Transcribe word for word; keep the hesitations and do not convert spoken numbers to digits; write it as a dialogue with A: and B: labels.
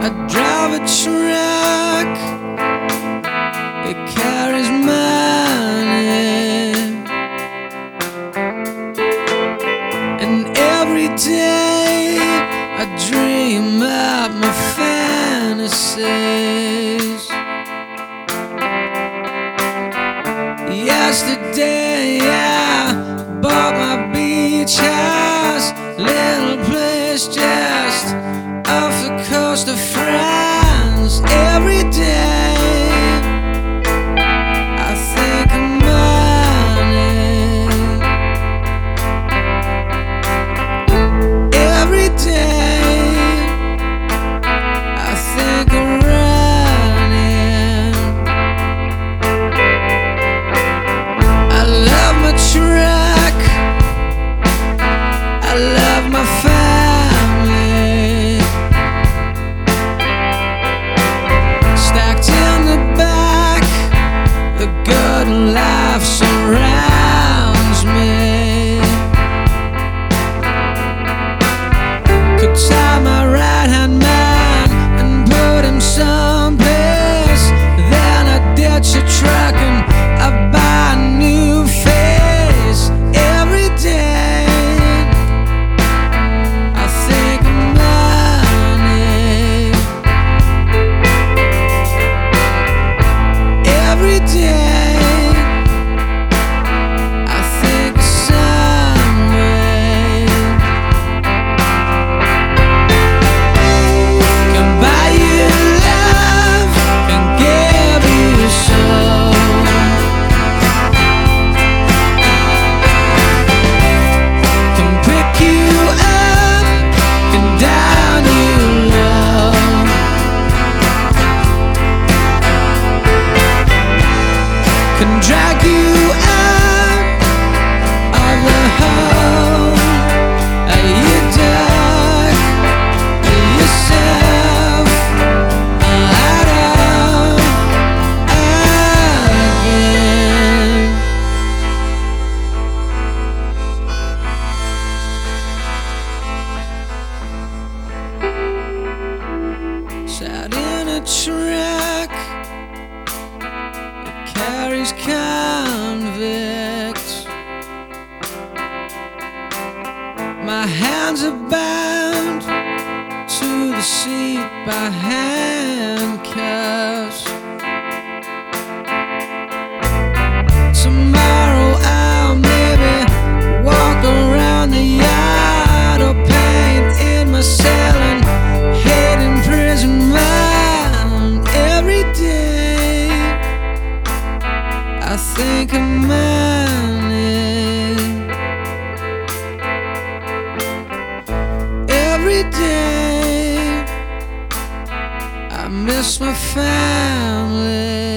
A: I drive a truck, it carries money, and every day I dream up my fantasies. Yesterday I bought my beach house, little place just off the coast of France. Every day I think of money. Every day I think of running. I love my truck, I love my family. Stacked in the back, the good life surrounds me. Could tie my right hand man and put him someplace. Then I ditch a truck and I buy a new face. Every day I think of money. Every day I think of some way can buy you love, can give you soul, can pick you up, can down you low, can drag you out of the hole you dug yourself out of again. Sat in a truck, it carries convicts. My hands are bound to the seat by handcuffs. Tomorrow I'll maybe walk around the yard or paint in my cell and hate in prison mind. Every day I think of money. Every day I miss my family.